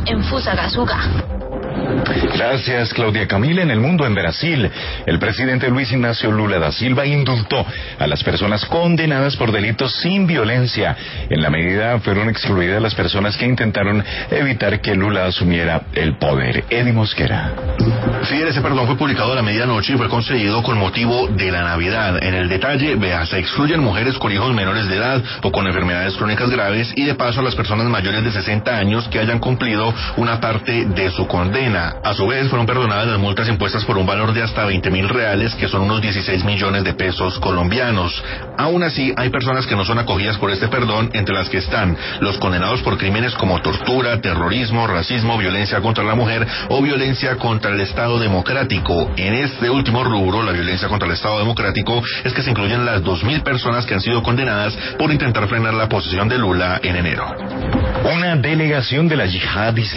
en Fusagasugá. Gracias, Claudia Camila. En el mundo, en Brasil, el presidente Luis Ignacio Lula da Silva indultó a las personas condenadas por delitos sin violencia. En la medida fueron excluidas las personas que intentaron evitar que Lula asumiera el poder. Eddie Mosquera. Sí, ese perdón fue publicado a la medianoche y fue concedido con motivo de la Navidad. En el detalle, vea, se excluyen mujeres con hijos menores de edad o con enfermedades crónicas graves y de paso a las personas mayores de 60 años que hayan cumplido una parte de su condena. A su vez, fueron perdonadas las multas impuestas por un valor de hasta 20.000 reales, que son unos 16 millones de pesos colombianos. Aún así, hay personas que no son acogidas por este perdón, entre las que están los condenados por crímenes como tortura, terrorismo, racismo, violencia contra la mujer o violencia contra el Estado democrático. En este último rubro, la violencia contra el Estado democrático, es que se incluyen las 2.000 personas que han sido condenadas por intentar frenar la posesión de Lula en enero. Una delegación de la Yihad Islámica